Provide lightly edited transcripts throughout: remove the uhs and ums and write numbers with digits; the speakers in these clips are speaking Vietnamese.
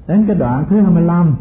Đến cái đoạn thứ 25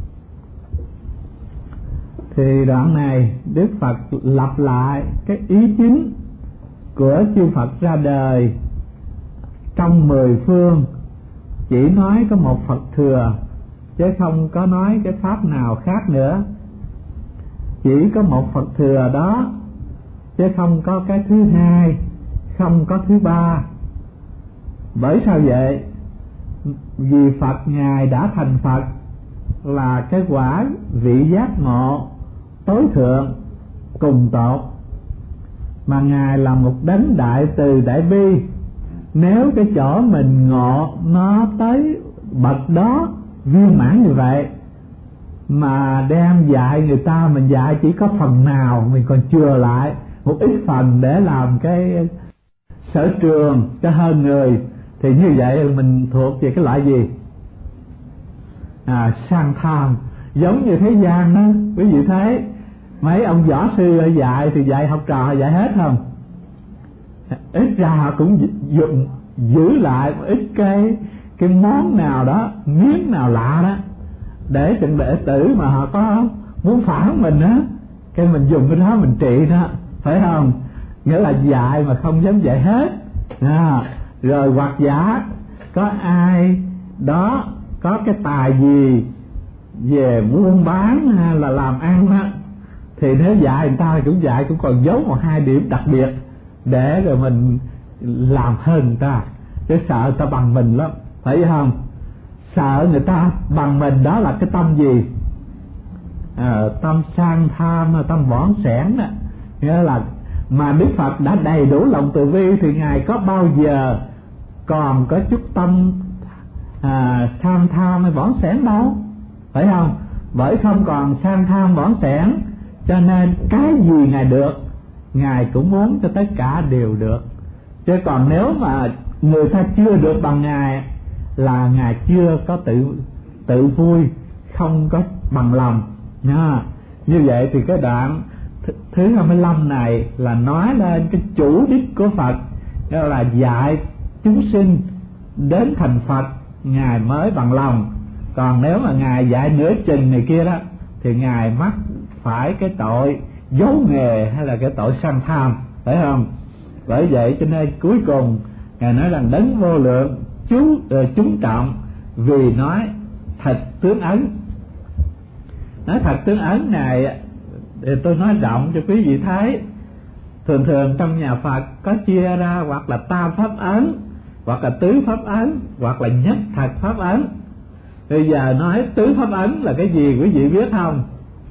thì đoạn này Đức Phật lặp lại cái ý chính của chư Phật ra đời trong 10 phương, chỉ nói có một Phật thừa chứ không có nói cái pháp nào khác nữa. Chỉ có một Phật thừa đó chứ không có cái thứ hai, không có thứ ba. Bởi sao vậy? Vì Phật Ngài đã thành Phật là cái quả vị giác ngộ tối thượng cùng tột, mà Ngài là một đấng đại từ đại bi. Nếu cái chỗ mình ngộ nó tới bậc đó viên mãn như vậy mà đem dạy người ta, mình dạy chỉ có phần nào, mình còn chừa lại một ít phần để làm cái sở trường cho hơn người, thì như vậy mình thuộc về cái loại gì? Sang tham. Giống như thế gian đó, quý vị thấy mấy ông võ sư dạy thì dạy học trò dạy hết không? Ít ra họ cũng giữ lại một ít cái món nào đó, miếng nào lạ đó, để chừng đệ tử mà họ có muốn phản mình á, cái mình dùng cái đó mình trị đó, phải không? Nghĩa là dạy mà không dám dạy hết. Rồi hoặc giả có ai đó có cái tài gì về buôn bán hay là làm ăn á, thì nếu dạy người ta cũng dạy cũng còn giấu một hai điểm đặc biệt để rồi mình làm hơn người ta, chứ sợ người ta bằng mình lắm, phải không? Sợ người ta bằng mình, đó là cái tâm gì? Tâm sang tham, tâm bỏn sẻn đó. Nghĩa là mà Đức Phật đã đầy đủ lòng từ bi thì Ngài có bao giờ còn có chút tâm sang tham hay bỏn sẻn đâu, phải không? Bởi không còn sang tham bỏn sẻn cho nên cái gì Ngài được, Ngài cũng muốn cho tất cả đều được. Chứ còn nếu mà người ta chưa được bằng Ngài là Ngài chưa có tự vui, không có bằng lòng nha. Như vậy thì cái đoạn thứ 25 này là nói lên cái chủ đích của Phật, đó là dạy chúng sinh đến thành Phật Ngài mới bằng lòng. Còn nếu mà Ngài dạy nửa chừng này kia đó thì Ngài mắc phải cái tội giấu nghề hay là cái tội sang tham, phải không? Bởi vậy cho nên cuối cùng Ngài nói rằng đấng vô lượng chúng trọng vì nói thật tướng ấn. Nói thật tướng ấn này thì tôi nói rộng cho quý vị thấy. Thường thường trong nhà Phật có chia ra hoặc là tam pháp ấn, hoặc là tứ pháp ấn, hoặc là nhất thật pháp ấn. Bây giờ nói tứ pháp ấn là cái gì quý vị biết không?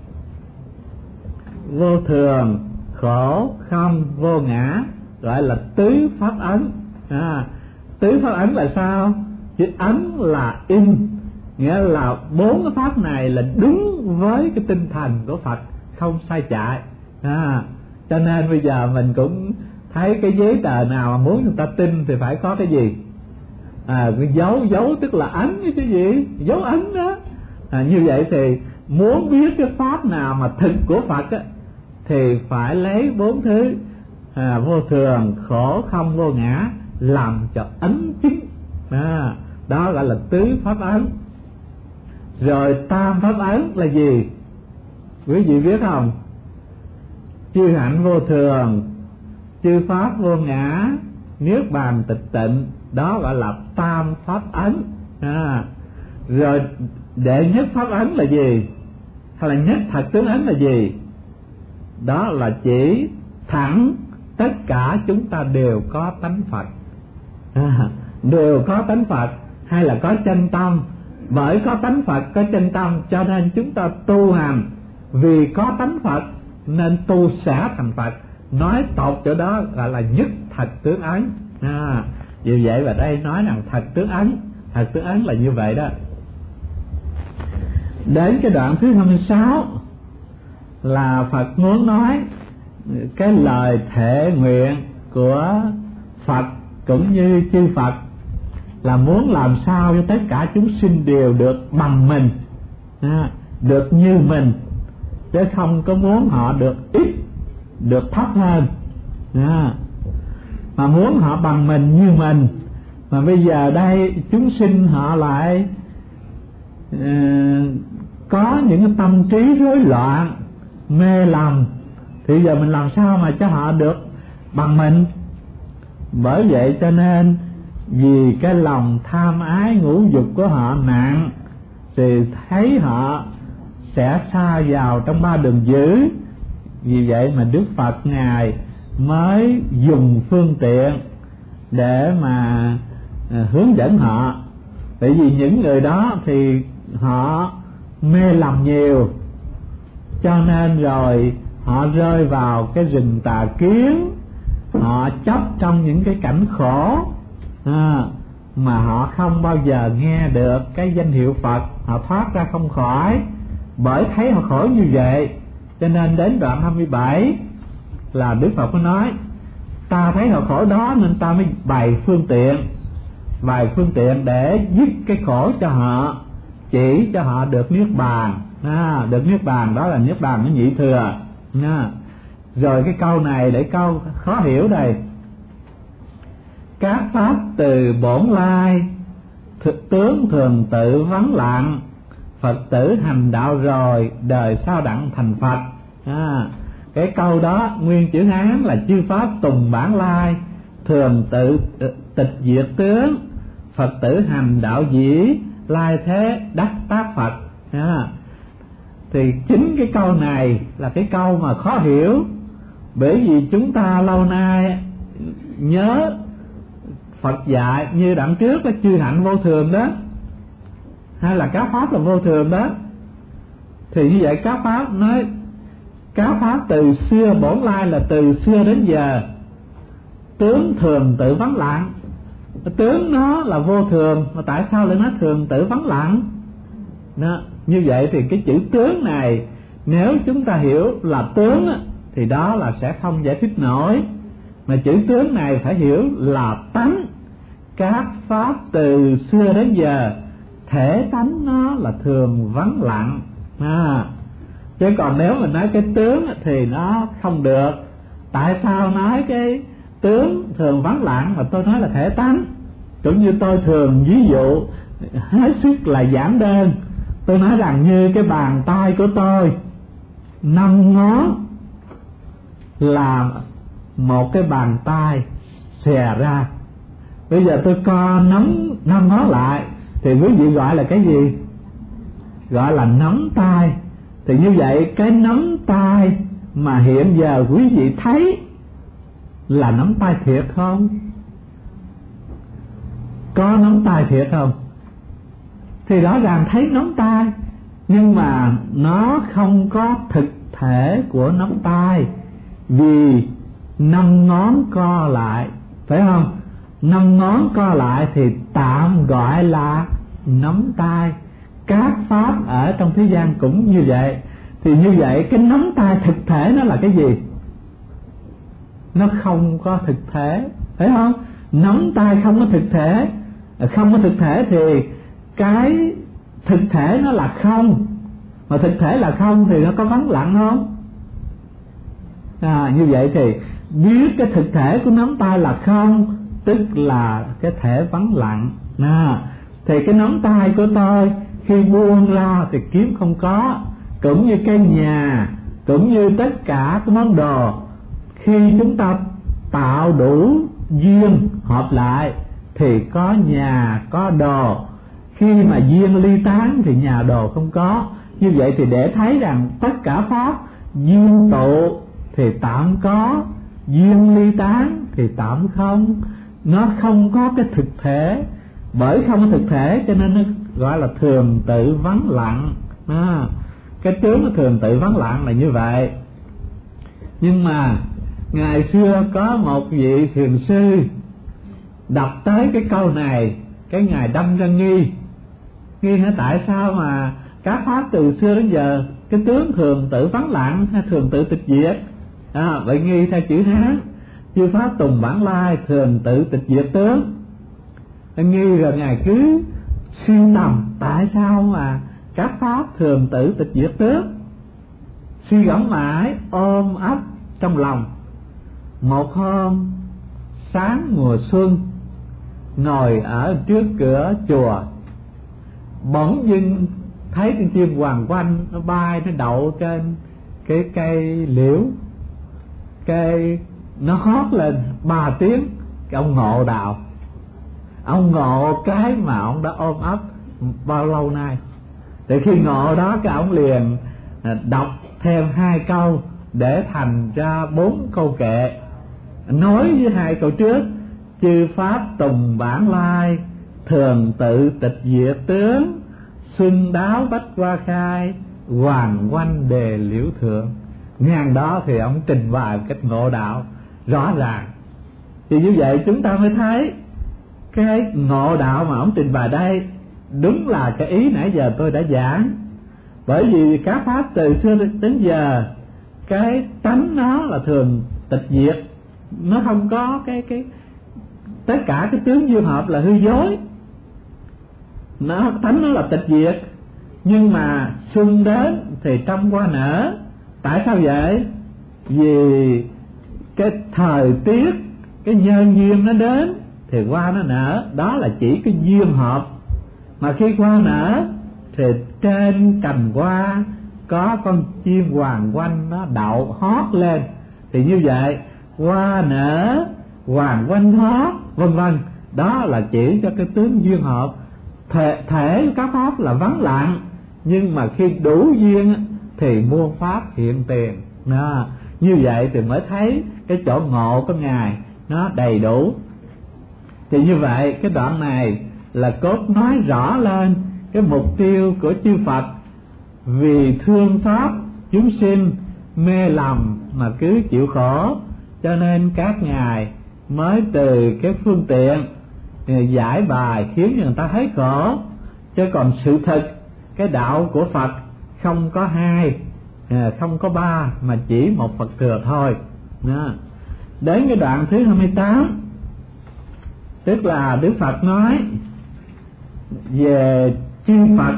Vô thường, khổ, không, vô ngã, gọi là tứ pháp ấn. Tứ pháp ấn là sao? Chữ ấn là in, nghĩa là bốn cái pháp này là đúng với cái tinh thần của Phật, không sai chạy. Cho nên bây giờ mình cũng thấy cái giấy tờ nào mà muốn người ta tin thì phải có cái gì? Cái dấu tức là ấn cái gì? Dấu ấn đó. Như vậy thì muốn biết cái pháp nào mà thực của Phật á, thì phải lấy bốn thứ vô thường, khổ, không, vô ngã làm cho ấn chính. Đó gọi là tứ pháp ấn. Rồi tam pháp ấn là gì? Quý vị biết không? Chư hạnh vô thường, chư pháp vô ngã, niết bàn tịch tịnh, đó gọi là tam pháp ấn. Rồi đệ nhất pháp ấn là gì? Hay là nhất thật tướng ấn là gì? Đó là chỉ thẳng tất cả chúng ta đều có tánh Phật, đều có tánh Phật hay là có chân tâm. Bởi có tánh Phật, có chân tâm cho nên chúng ta tu hành, vì có tánh Phật nên tu sẽ thành Phật. Nói tột chỗ đó gọi là nhất thật tướng ấn. Vì vậy và đây nói rằng thật tướng ấn, thật tướng ấn là như vậy đó. Đến cái đoạn thứ 26 là Phật muốn nói cái lời thệ nguyện của Phật cũng như chư Phật, là muốn làm sao cho tất cả chúng sinh đều được bằng mình, được như mình, chứ không có muốn họ được ít, được thấp hơn, mà muốn họ bằng mình như mình. Mà bây giờ đây chúng sinh họ lại có những cái tâm trí rối loạn, mê lầm, thì giờ mình làm sao mà cho họ được bằng mình? Bởi vậy cho nên vì cái lòng tham ái ngũ dục của họ nặng, thì thấy họ sẽ sa vào trong ba đường dữ. Vì vậy mà Đức Phật Ngài mới dùng phương tiện để mà hướng dẫn họ. Tại vì những người đó thì họ mê lầm nhiều, cho nên rồi họ rơi vào cái rừng tà kiến, họ chấp trong những cái cảnh khổ, mà họ không bao giờ nghe được cái danh hiệu Phật, họ thoát ra không khỏi. Bởi thấy họ khổ như vậy, cho nên đến đoạn 27 là Đức Phật có nói ta thấy họ khổ đó nên ta mới bày phương tiện để dứt cái khổ cho họ, chỉ cho họ được niết bàn. Được niết bàn, đó là niết bàn nó nhị thừa. Rồi cái câu này để câu khó hiểu đây: các pháp từ bổn lai, thực tướng thường tự vắng lặng, Phật tử hành đạo rồi, đời sau đặng thành Phật. Cái câu đó nguyên chữ Hán là chư pháp tùng bản lai, thường tự tịch diệt tướng, Phật tử hành đạo dĩ, lai thế đắc tác Phật. Thì chính cái câu này là cái câu mà khó hiểu, bởi vì chúng ta lâu nay nhớ Phật dạy như đoạn trước là chư hạnh vô thường đó, hay là các pháp là vô thường đó. Thì như vậy các pháp nói các pháp từ xưa bổn lai là từ xưa đến giờ, tướng thường tự vắng lặng. Tướng nó là vô thường, mà tại sao lại nói thường tự vắng lặng? Đó. Như vậy thì cái chữ tướng này nếu chúng ta hiểu là tướng thì đó là sẽ không giải thích nổi, mà chữ tướng này phải hiểu là tánh. Các pháp từ xưa đến giờ thể tánh nó là thường vắng lặng. Chứ còn nếu mình nói cái tướng thì nó không được. Tại sao nói cái tướng thường vắng lặng mà tôi nói là thể tánh? Cũng như tôi thường ví dụ hết sức là giản đơn, tôi nói rằng như cái bàn tay của tôi 5 ngón là một cái bàn tay xòe ra. Bây giờ tôi co nắm 5 ngón lại thì quý vị gọi là cái gì? Gọi là nắm tay. Thì như vậy cái nắm tay mà hiện giờ quý vị thấy là nắm tay thiệt không? Có nắm tay thiệt không? Thì rõ ràng thấy nắm tay, nhưng mà nó không có thực thể của nắm tay, vì 5 ngón co lại, phải không? 5 ngón co lại thì tạm gọi là nắm tay. Các pháp ở trong thế gian cũng như vậy. Thì như vậy cái nắm tay thực thể nó là cái gì? Nó không có thực thể, phải không? Nắm tay không có thực thể. Không có thực thể thì cái thực thể nó là không. Mà thực thể là không thì nó có vắng lặng không? Như vậy thì biết cái thực thể của nắm tay là không, tức là cái thể vắng lặng. Thì cái nắm tay của tôi khi buông ra thì kiếm không có. Cũng như cái nhà, cũng như tất cả các món đồ, khi chúng ta tạo đủ duyên hợp lại thì có nhà, có đồ. Khi mà duyên ly tán thì nhà đồ không có. Như vậy thì để thấy rằng tất cả pháp duyên tụ thì tạm có, duyên ly tán thì tạm không. Nó không có cái thực thể. Bởi không có thực thể cho nên nó gọi là thường tự vắng lặng. Cái tướng nó thường tự vắng lặng là như vậy. Nhưng mà ngày xưa có một vị thiền sư đọc tới cái câu này, cái ngài đâm ra nghi hỏi tại sao mà các pháp từ xưa đến giờ cái tướng thường tự vắng lặng hay thường tự tịch diệt? Vậy nghi theo chữ Hán, chư pháp tùng bản lai, thường tự tịch diệt tướng. Nghi rồi ngài cứ suy tầm tại sao mà các pháp thường tự tịch diệt tướng. Suy gẫm mãi ôm ấp trong lòng. Một hôm sáng mùa xuân, ngồi ở trước cửa chùa, bỗng dưng thấy con chim hoàng oanh nó bay, nó đậu trên cái cây liễu, cái nó hót lên 3 tiếng. Cái ông ngộ đạo, ông ngộ cái mà ông đã ôm ấp bao lâu nay. Thì khi ngộ đó cái ông liền đọc thêm 2 câu để thành ra 4 câu kệ, nói với 2 câu trước: chư pháp tùng bản lai, thường tự tịch diệt tướng, xuân đáo bách hoa khai, hoàng oanh đề liễu thượng. Ngang đó thì ông trình bày cách ngộ đạo rõ ràng. Thì như vậy chúng ta mới thấy cái ngộ đạo mà ông trình bày đây đúng là cái ý nãy giờ tôi đã giảng. Bởi vì các pháp từ xưa đến giờ cái tánh nó là thường tịch diệt, nó không có cái tất cả cái tướng duyên hợp là hư dối, nó tánh nó là tịch diệt. Nhưng mà xuân đến thì trăm hoa nở. Tại sao vậy? Vì cái thời tiết, cái nhân duyên nó đến thì hoa nó nở, đó là chỉ cái duyên hợp. Mà khi hoa nở thì trên cành hoa có con chim hoàng oanh nó đậu hót lên, thì như vậy hoa nở, hoàng oanh hót, vân vân, đó là chỉ cho cái tướng duyên hợp. Thể các pháp là vắng lặng, nhưng mà khi đủ duyên thì muôn pháp hiện tiền. Như vậy thì mới thấy cái chỗ ngộ của Ngài nó đầy đủ. Thì như vậy cái đoạn này là cốt nói rõ lên cái mục tiêu của chư Phật, vì thương xót chúng sinh mê lầm mà cứ chịu khổ, cho nên các ngài mới từ cái phương tiện giải bài khiến người ta thấy khổ. Chứ còn sự thực cái đạo của Phật không có 2, không có 3, mà chỉ một Phật thừa thôi. Đến cái đoạn thứ 28, tức là Đức Phật nói về chư Phật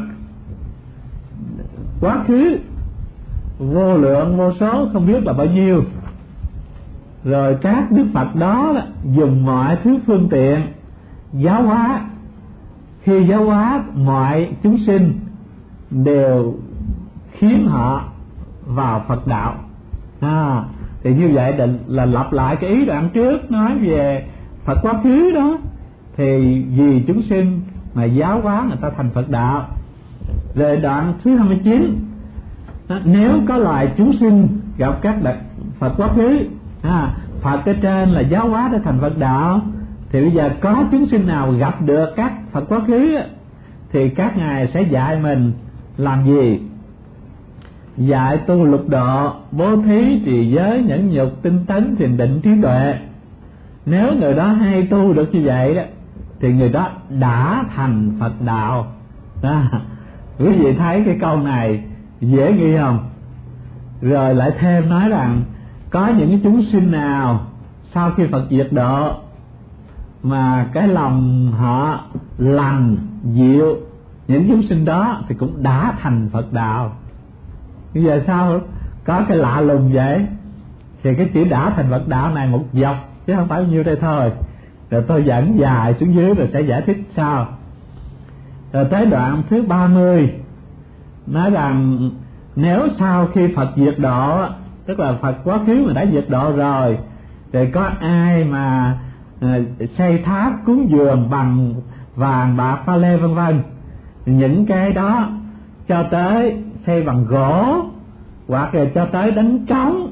quá khứ vô lượng vô số không biết là bao nhiêu, rồi các Đức Phật đó dùng mọi thứ phương tiện giáo hóa. Khi giáo hóa mọi chúng sinh đều khiến họ vào Phật đạo. Thì như vậy là lặp lại cái ý đoạn trước nói về Phật quá khứ đó, thì vì chúng sinh mà giáo hóa người ta thành Phật đạo. Rồi đoạn thứ 29, nếu có loài chúng sinh gặp các Phật quá khứ, Phật ở trên là giáo hóa để thành Phật đạo, thì bây giờ có chúng sinh nào gặp được các Phật quá khứ thì các ngài sẽ dạy mình làm gì? Dạy tu lục độ, bố thí, trì giới, nhẫn nhục, tinh tấn, thiền định, trí tuệ. Nếu người đó hay tu được như vậy đó thì người đó đã thành Phật đạo. Quý vị thấy cái câu này dễ ghi không? Rồi lại thêm nói rằng có những cái chúng sinh nào sau khi Phật diệt độ mà cái lòng họ lành dịu, những chúng sinh đó thì cũng đã thành Phật đạo. Bây giờ sao có cái lạ lùng vậy? Thì cái chữ đã thành Phật đạo này một dọc chứ không phải nhiêu đây thôi. Rồi tôi dẫn dài xuống dưới rồi sẽ giải thích sau. Rồi tới đoạn thứ 30 nói rằng nếu sau khi Phật diệt độ, tức là Phật quá khứ mà đã diệt độ rồi, thì có ai mà xây tháp cúng dường bằng vàng bạc pha lê vân vân, những cái đó cho tới xây bằng gỗ, hoặc là cho tới đánh trống,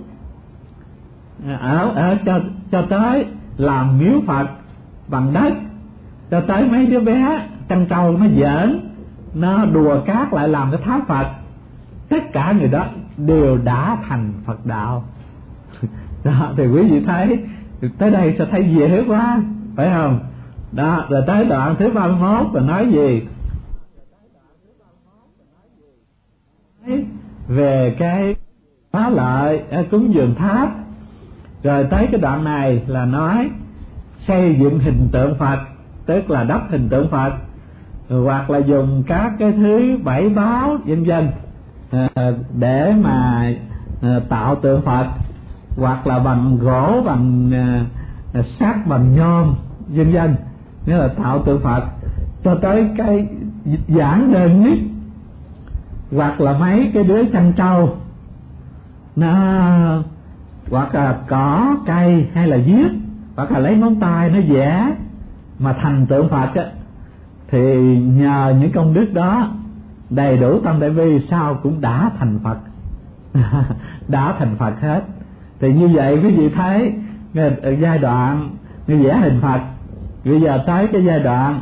cho tới làm miếu Phật bằng đất, cho tới mấy đứa bé trăn trâu nó giỡn, nó đùa cát lại làm cái tháp Phật, tất cả người đó đều đã thành Phật đạo. Đó, thì quý vị thấy tới đây sẽ thấy dễ quá, phải không? Đó, rồi tới đoạn thứ 31 là nói gì? Về cái phá lợi cúng dường tháp. Rồi tới cái đoạn này là nói xây dựng hình tượng Phật, tức là đắp hình tượng Phật, hoặc là dùng các cái thứ bảy báo vân vân để mà tạo tượng Phật, hoặc là bằng gỗ, bằng sắt, bằng nhôm vân vân, nghĩa là tạo tượng Phật, cho tới cái giản đơn nhất, hoặc là mấy cái đứa chăn trâu nó, hoặc là cỏ cây hay là viết, hoặc là lấy ngón tay nó vẽ mà thành tượng Phật á, thì nhờ những công đức đó đầy đủ tâm đại bi sao cũng đã thành Phật. Đã thành Phật hết. Thì như vậy quý vị thấy ở giai đoạn người vẽ hình Phật, bây giờ tới cái giai đoạn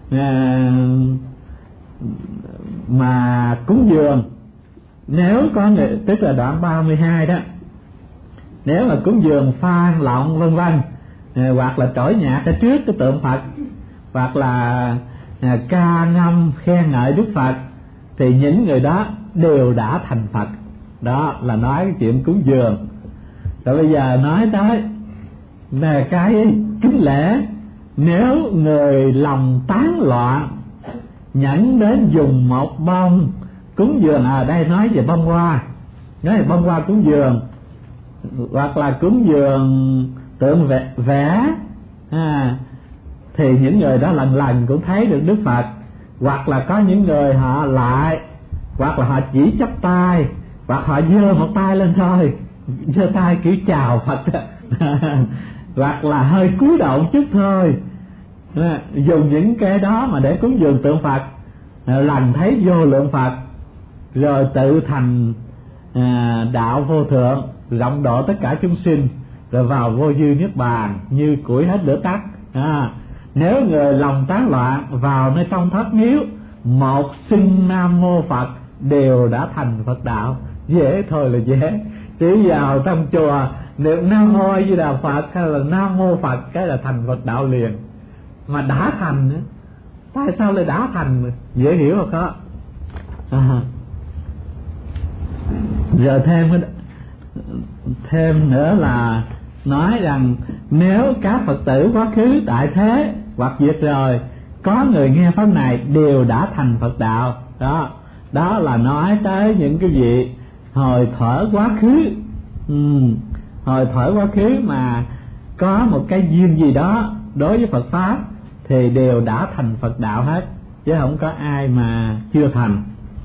mà cúng dường, nếu có người, tức là đoạn 32 đó, nếu mà cúng dường phan lọng vân vân, hoặc là trỗi nhạc ở trước cái tượng Phật, hoặc là ca ngâm khen ngợi Đức Phật, thì những người đó đều đã thành Phật. Đó là nói cái chuyện cúng dường. Rồi bây giờ nói tới về cái kính lễ. Nếu người lòng tán loạn nhẫn đến dùng một bông cúng dường, ở đây nói về bông hoa, nói về bông hoa cúng dường, hoặc là cúng dường tượng vẽ, thì những người đó lần lần cũng thấy được Đức Phật. Hoặc là có những người họ lại, hoặc là họ chỉ chắp tay, hoặc họ giơ một tay lên thôi, giơ tay kiểu chào Phật. Hoặc là hơi cúi đầu một chút thôi, dùng những cái đó mà để cúng dường tượng Phật, lần thấy vô lượng Phật, rồi tự thành đạo vô thượng, rộng độ tất cả chúng sinh, rồi vào vô dư niết bàn như củi hết lửa tắt. Nếu người lòng tán loạn vào nơi trong thất miếu, một xưng Nam Mô Phật đều đã thành Phật đạo. Dễ thôi là dễ, chỉ vào trong chùa niệm Nam Mô A Di Đà Phật hay là Nam Mô Phật cái là thành Phật đạo liền. Mà đã thành nữa, tại sao lại đã thành? Dễ hiểu không có? Giờ thêm nữa là nói rằng nếu các Phật tử quá khứ tại thế hoặc diệt rồi, có người nghe pháp này đều đã thành Phật đạo. Đó là nói tới những cái vị hồi thở quá khứ. Hồi thở quá khứ mà có một cái duyên gì đó đối với Phật pháp thì đều đã thành Phật đạo hết, chứ không có ai mà chưa thành.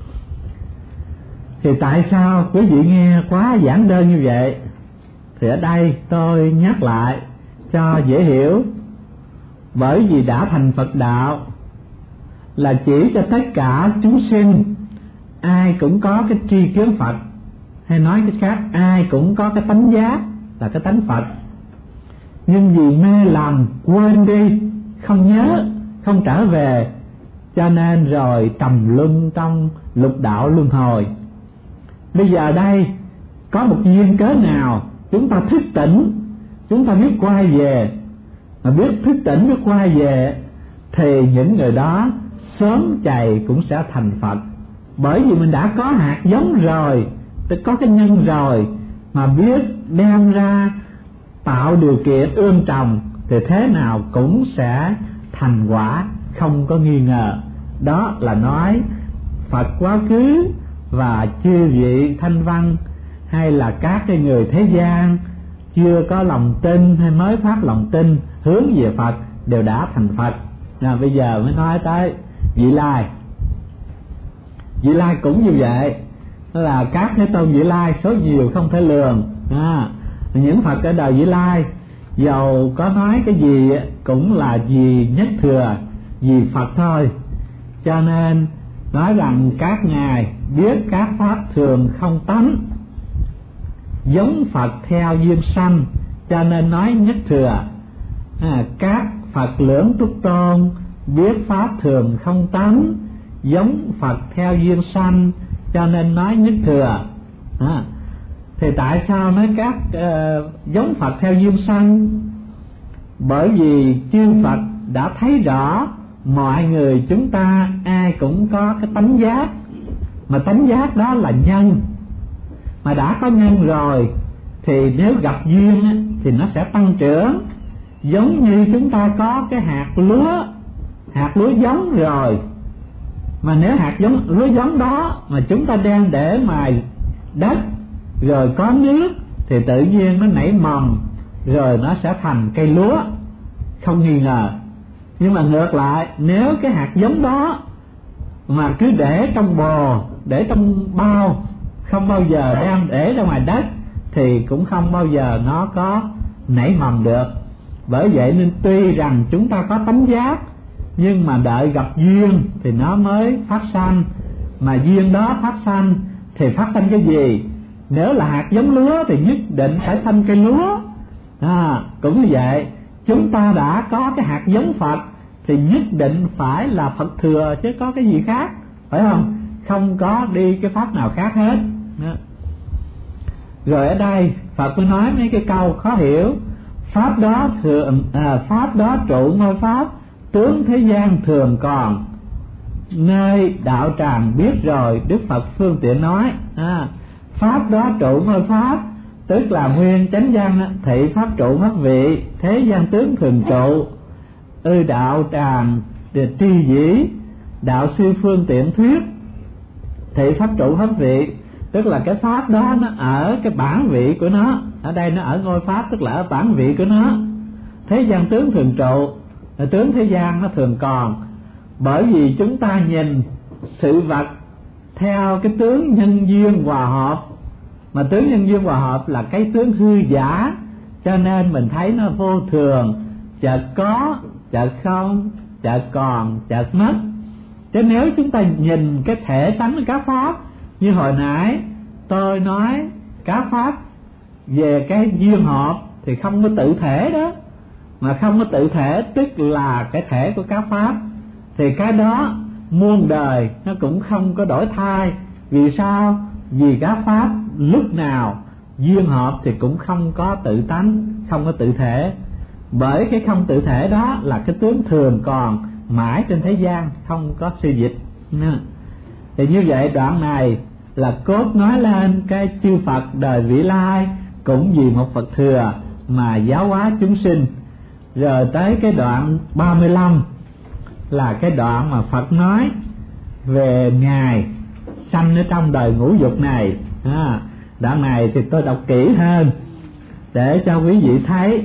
Thì tại sao quý vị nghe quá giản đơn như vậy? Thì ở đây tôi nhắc lại cho dễ hiểu. Bởi vì đã thành Phật đạo là chỉ cho tất cả chúng sinh ai cũng có cái tri kiến Phật, hay nói cái khác, ai cũng có cái tánh giác là cái tánh Phật. Nhưng vì mê lầm quên đi, không nhớ, không trở về, cho nên rồi trầm luân trong lục đạo luân hồi. Bây giờ đây có một duyên cớ nào chúng ta thức tỉnh, chúng ta biết quay về, mà biết thức tỉnh biết quay về, thì những người đó sớm chày cũng sẽ thành Phật. Bởi vì mình đã có hạt giống rồi, có cái nhân rồi, mà biết đem ra tạo điều kiện ươm trồng, thì thế nào cũng sẽ thành quả, không có nghi ngờ. Đó là nói Phật quá khứ và chư vị thanh văn, hay là các cái người thế gian chưa có lòng tin hay mới phát lòng tin hướng về Phật đều đã thành Phật. Bây giờ mới nói tới Vị Lai. Vị Lai cũng như vậy, là các thế tôn Vị Lai số nhiều không thể lường. Những Phật ở đời Vị Lai dầu có nói cái gì cũng là vì nhất thừa, vì Phật thôi. Cho nên nói rằng các ngài biết các pháp thường không tánh, giống Phật theo duyên sanh, cho nên nói nhất thừa. Các Phật lưỡng túc tôn biết pháp thường không tánh, giống Phật theo duyên sanh, cho nên nói nhất thừa. Thì tại sao nói các giống Phật theo duyên sanh? Bởi vì chư Phật đã thấy rõ mọi người chúng ta ai cũng có cái tánh giác, mà tánh giác đó là nhân. Mà đã có nhân rồi thì nếu gặp duyên thì nó sẽ tăng trưởng. Giống như chúng ta có cái hạt lúa giống rồi, mà nếu hạt lúa giống đó mà chúng ta đang để ngoài đất rồi có nước thì tự nhiên nó nảy mầm, rồi nó sẽ thành cây lúa, không nghi ngờ. Nhưng mà ngược lại, nếu cái hạt giống đó mà cứ để trong bồ, để trong bao, không bao giờ đem để ra ngoài đất, thì cũng không bao giờ nó có nảy mầm được. Bởi vậy nên tuy rằng chúng ta có tánh giác, nhưng mà đợi gặp duyên thì nó mới phát sanh. Mà duyên đó phát sanh thì phát sanh cái gì? Nếu là hạt giống lúa thì nhất định phải sanh cây lúa. Cũng như vậy, chúng ta đã có cái hạt giống Phật thì nhất định phải là Phật thừa, chứ có cái gì khác, phải không? Không có đi cái pháp nào khác hết. Rồi ở đây Phật mới nói mấy cái câu khó hiểu. Pháp đó trụ ngôi pháp, tướng thế gian thường còn, nơi đạo tràng biết rồi Đức Phật phương tiện nói. Pháp đó trụ ngôi pháp, tức là nguyên chánh văn thị pháp trụ mất vị, thế gian tướng thường trụ. Đạo tràng tri dĩ, đạo sư phương tiện thuyết, thị pháp trụ hết vị, tức là cái pháp đó nó ở cái bản vị của nó. Ở đây nó ở ngôi pháp, tức là ở bản vị của nó. Thế gian tướng thường trụ, tướng thế gian nó thường còn. Bởi vì chúng ta nhìn sự vật theo cái tướng nhân duyên hòa hợp, mà tướng nhân duyên hòa hợp là cái tướng hư giả, cho nên mình thấy nó vô thường, chợt có, chợt không, chợt còn, chợt mất. Chứ nếu chúng ta nhìn cái thể tánh của các pháp, như hồi nãy tôi nói các pháp về cái duyên hợp thì không có tự thể đó. Mà không có tự thể tức là cái thể của các pháp, thì cái đó muôn đời nó cũng không có đổi thay. Vì sao? Vì các pháp lúc nào duyên hợp thì cũng không có tự tánh, không có tự thể. Bởi cái không tự thể đó là cái tướng thường còn mãi trên thế gian, không có suy dịch. Thì như vậy đoạn này là cốt nói lên cái chư Phật đời vị lai cũng vì một Phật thừa mà giáo hóa chúng sinh. Rồi tới cái đoạn 35 là cái đoạn mà Phật nói về Ngài sanh ở trong đời ngũ dục này. Đoạn này thì tôi đọc kỹ hơn để cho quý vị thấy.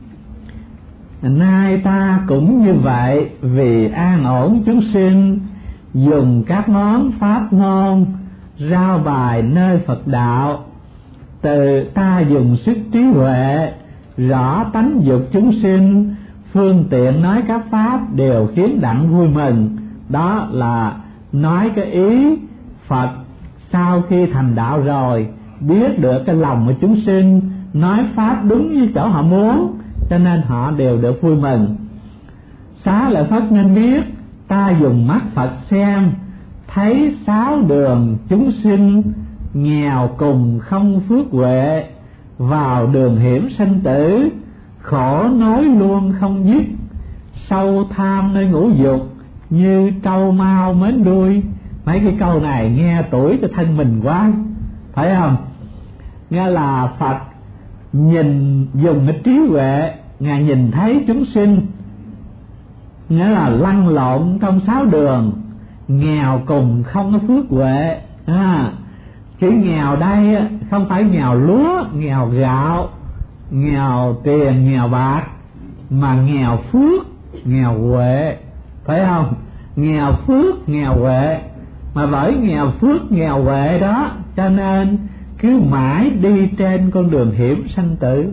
Nay ta cũng như vậy, vì an ổn chúng sinh, dùng các món pháp môn rao bài nơi Phật đạo. Từ ta dùng sức trí huệ rõ tánh dục chúng sinh, phương tiện nói các pháp đều khiến đặng vui mừng. Đó là nói cái ý Phật sau khi thành đạo rồi, biết được cái lòng của chúng sinh, nói pháp đúng như chỗ họ muốn, cho nên họ đều được vui mừng. Xá lợi Phất nên biết, ta dùng mắt Phật xem, thấy sáu đường chúng sinh, nghèo cùng không phước huệ, vào đường hiểm sanh tử, khổ nói luôn không dứt, sâu tham nơi ngũ dục, như trâu mau mến đuôi. Mấy cái câu này nghe tuổi cho thân mình quá, phải không? Nghe là Phật nhìn dùng cái trí huệ, Ngài nhìn thấy chúng sinh, nghĩa là lăn lộn trong sáu đường, nghèo cùng không có phước huệ. Chữ nghèo đây không phải nghèo lúa, nghèo gạo, nghèo tiền, nghèo bạc, mà nghèo phước, nghèo huệ, phải không? Nghèo phước, nghèo huệ. Mà bởi nghèo phước, nghèo huệ đó, cho nên cứ mãi đi trên con đường hiểm sanh tử.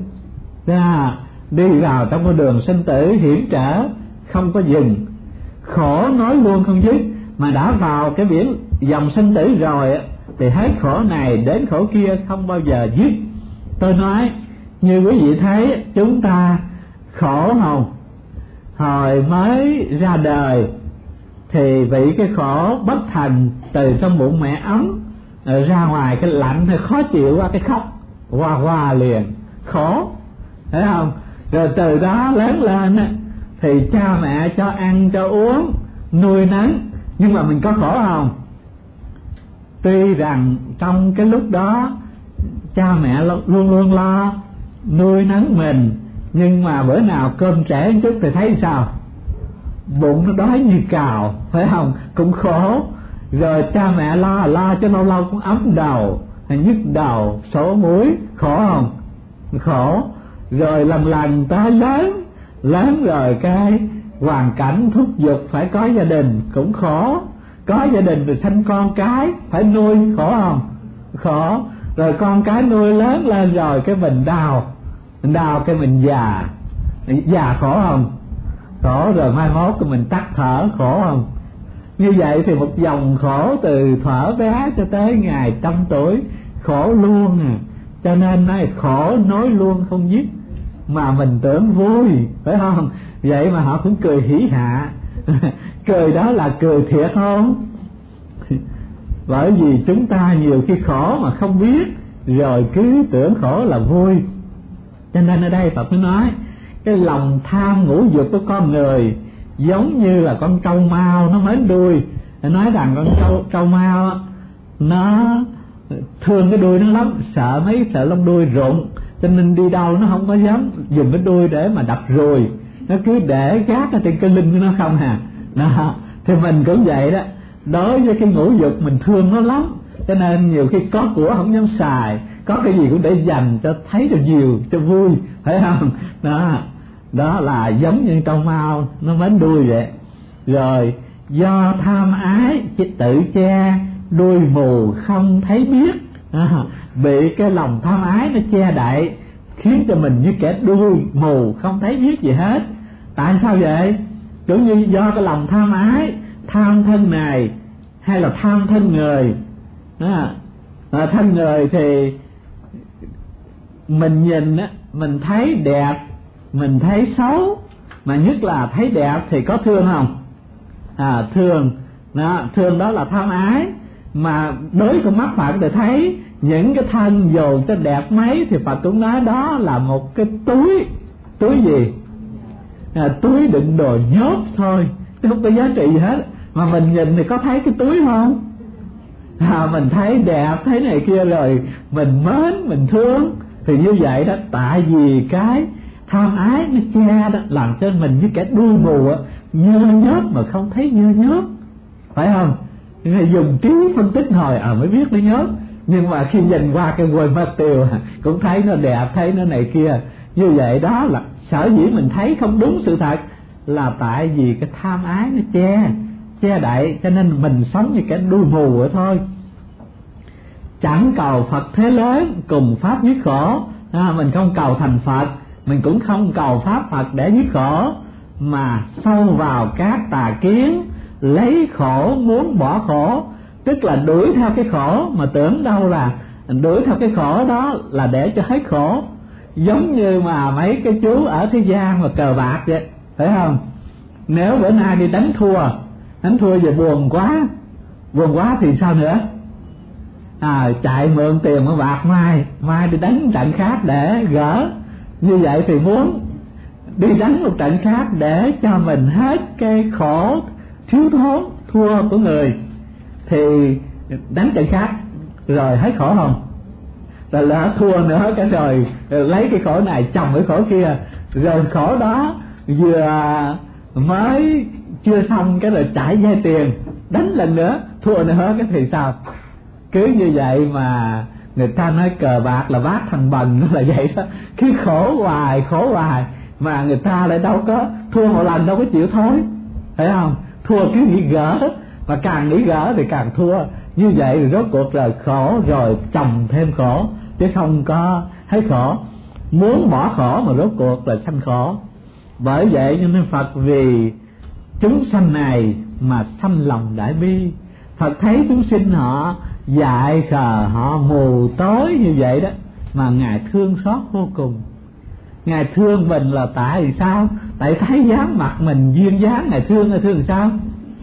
Đi vào trong con đường sanh tử hiểm trở, không có dừng, khổ nói luôn không dứt. Mà đã vào cái biển dòng sanh tử rồi thì hết khổ này đến khổ kia, không bao giờ dứt. Tôi nói như quý vị thấy, chúng ta khổ không? Hồi mới ra đời thì bị cái khổ bất thành từ trong bụng mẹ ấm, ra ngoài cái lạnh thì khó chịu qua cái khóc hoa liền, khổ, thấy không? Rồi từ đó lớn lên thì cha mẹ cho ăn cho uống nuôi nấng, nhưng mà mình có khổ không? Tuy rằng trong cái lúc đó cha mẹ luôn luôn lo nuôi nấng mình, nhưng mà bữa nào cơm trễ một chút thì thấy sao? Bụng nó đói như cào, phải không? Cũng khổ. Rồi cha mẹ lo cho lâu lâu cũng ấm đầu, nhức đầu, sổ mũi, khổ không? Khổ. Rồi lần tới lớn rồi cái hoàn cảnh thúc giục phải có gia đình cũng khổ. có gia đình rồi sanh con cái phải nuôi, khổ không? Khổ. Rồi con cái nuôi lớn lên rồi cái mình đau cái mình già khổ không? Khổ. Rồi mai mốt cái mình tắt thở, khổ không? Như vậy thì một dòng khổ từ thuở bé cho tới ngày 100 tuổi, khổ luôn à. Cho nên nói khổ nối luôn không dứt, mà mình tưởng vui, phải không? Vậy mà họ cũng cười hỉ hạ. Cười đó là cười thiệt không? Bởi vì chúng ta nhiều khi khổ mà không biết, rồi cứ tưởng khổ là vui. Cho nên ở đây Phật mới nói cái lòng tham ngũ dục của con người giống như là con trâu mao nó mến đuôi. Nói rằng con trâu mao nó thương cái đuôi nó lắm, sợ lông đuôi rụng, cho nên đi đâu nó không có dám dùng cái đuôi để mà đập ruồi, nó cứ để gác ở trên cái lưng của nó không hà. Đó, thì mình cũng vậy đó. Đối với cái ngũ dục mình thương nó lắm, cho nên nhiều khi có của không dám xài, có cái gì cũng để dành cho thấy được nhiều, cho vui, phải không? Đó là giống như trâu mao nó mến đuôi vậy. Rồi do tham ái tự che, đuôi mù không thấy biết. Bị cái lòng tham ái nó che đậy, khiến cho mình như kẻ đuôi mù không thấy biết gì hết. Tại sao vậy? Cũng như do cái lòng tham ái, tham thân này hay là tham thân người. Thân người thì mình nhìn á, mình thấy đẹp, mình thấy xấu, mà nhất là thấy đẹp thì có thương không? Thương đó, thương đó là tham ái. Mà đối với con mắt Phật để thấy những cái thân dù cho đẹp mấy thì Phật cũng nói đó là một cái túi gì? Túi đựng đồ nhốt thôi, chứ không có giá trị gì hết. Mà mình nhìn thì có thấy cái túi không? Mình thấy đẹp, thấy này kia rồi mình mến, mình thương. Thì như vậy đó, tại vì cái tham ái nó che đó, làm cho mình như kẻ đuôi mù á, nhơ nhớp mà không thấy nhơ nhớp, phải không? Dùng trí phân tích hồi mới biết nó nhớp, nhưng mà khi nhìn qua cái quầy mất tiêu cũng thấy nó đẹp, thấy nó này kia. Như vậy đó là sở dĩ mình thấy không đúng sự thật là tại vì cái tham ái nó che đậy, cho nên mình sống như kẻ đuôi mù vậy thôi. Chẳng cầu Phật thế lớn cùng pháp dứt khổ. Mình không cầu thành Phật, mình cũng không cầu pháp Phật để dứt khổ, mà sâu vào các tà kiến, lấy khổ muốn bỏ khổ. Tức là đuổi theo cái khổ, mà tưởng đâu là đuổi theo cái khổ đó là để cho hết khổ. Giống như mà mấy cái chú ở thế gian mà cờ bạc vậy, phải không? Nếu bữa nay đi đánh thua về buồn quá thì sao nữa? Chạy mượn tiền của bạc, mai đi đánh trận khác để gỡ. Như vậy thì muốn đi đánh một trận khác để cho mình hết cái khổ thiếu thốn thua của người, thì đánh trận khác rồi hết khổ không? Rồi lỡ thua nữa cái rồi lấy cái khổ này chồng cái khổ kia, rồi khổ đó vừa mới chưa xong cái rồi chạy vay tiền đánh lần nữa, thua nữa cái thì sao? Cứ như vậy mà người ta nói cờ bạc là bát thằng bần, nó là vậy đó. Cứ khổ hoài mà người ta lại đâu có thua một lần đâu có chịu thối, phải không? Thua cứ nghĩ gỡ, mà càng nghĩ gỡ thì càng thua. Như vậy rồi rốt cuộc là khổ rồi chồng thêm khổ, chứ không có hết khổ. Muốn bỏ khổ mà rốt cuộc là sanh khổ. Bởi vậy nên Phật vì chúng sanh này mà sanh lòng đại bi. Phật thấy chúng sinh họ dại khờ, họ mù tối như vậy đó, mà Ngài thương xót vô cùng. Ngài thương mình là tại vì sao? Tại thấy dáng mặt mình duyên dáng, Ngài thương sao?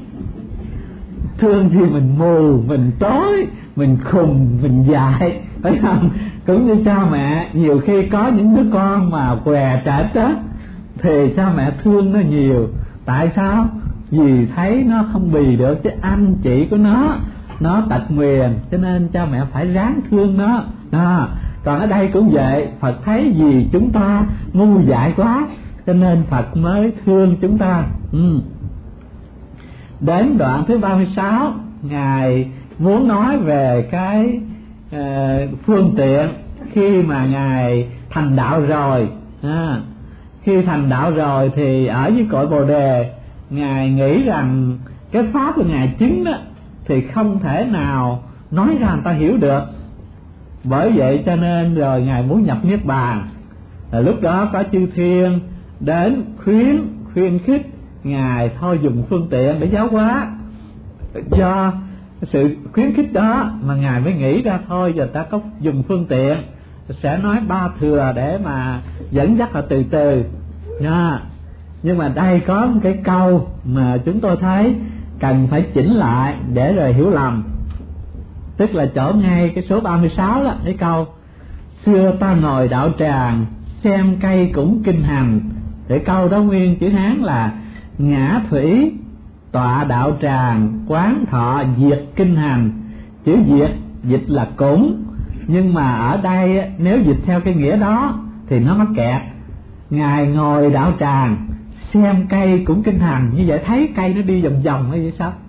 Thương thì mình mù, mình tối, mình khùng, mình dại, phải không? Cũng như cha mẹ nhiều khi có những đứa con mà què trệt đó, thì cha mẹ thương nó nhiều. Tại sao? Vì thấy nó không bì được chứ anh chị của nó tật nguyền, cho nên cha mẹ phải ráng thương nó. Còn ở đây cũng vậy, Phật thấy vì chúng ta ngu dại quá, cho nên Phật mới thương chúng ta. Đến đoạn thứ 36, Ngài muốn nói về cái phương tiện khi mà Ngài thành đạo rồi. Khi thành đạo rồi thì ở dưới cội Bồ Đề, Ngài nghĩ rằng cái pháp của Ngài chứng đó thì không thể nào nói ra người ta hiểu được. Bởi vậy cho nên rồi Ngài muốn nhập Niết Bàn, lúc đó có chư thiên đến khuyên khích Ngài thôi dùng phương tiện để giáo hóa. Do sự khuyến khích đó mà Ngài mới nghĩ ra thôi giờ ta có dùng phương tiện, sẽ nói ba thừa để mà dẫn dắt họ từ từ nha. Nhưng mà đây có một cái câu mà chúng tôi thấy cần phải chỉnh lại để rồi hiểu lầm. Tức là chỗ ngay cái số 36 đó, cái câu xưa ta ngồi đạo tràng xem cây cũng kinh hành. Để câu đó nguyên chữ Hán là ngã thủy tọa đạo tràng quán thọ diệt kinh hành. Chữ diệt dịch là cũng, nhưng mà ở đây nếu dịch theo cái nghĩa đó thì nó mắc kẹt. Ngài ngồi đạo tràng xem cây cũng kinh hành, như vậy thấy cây nó đi vòng vòng hay sao?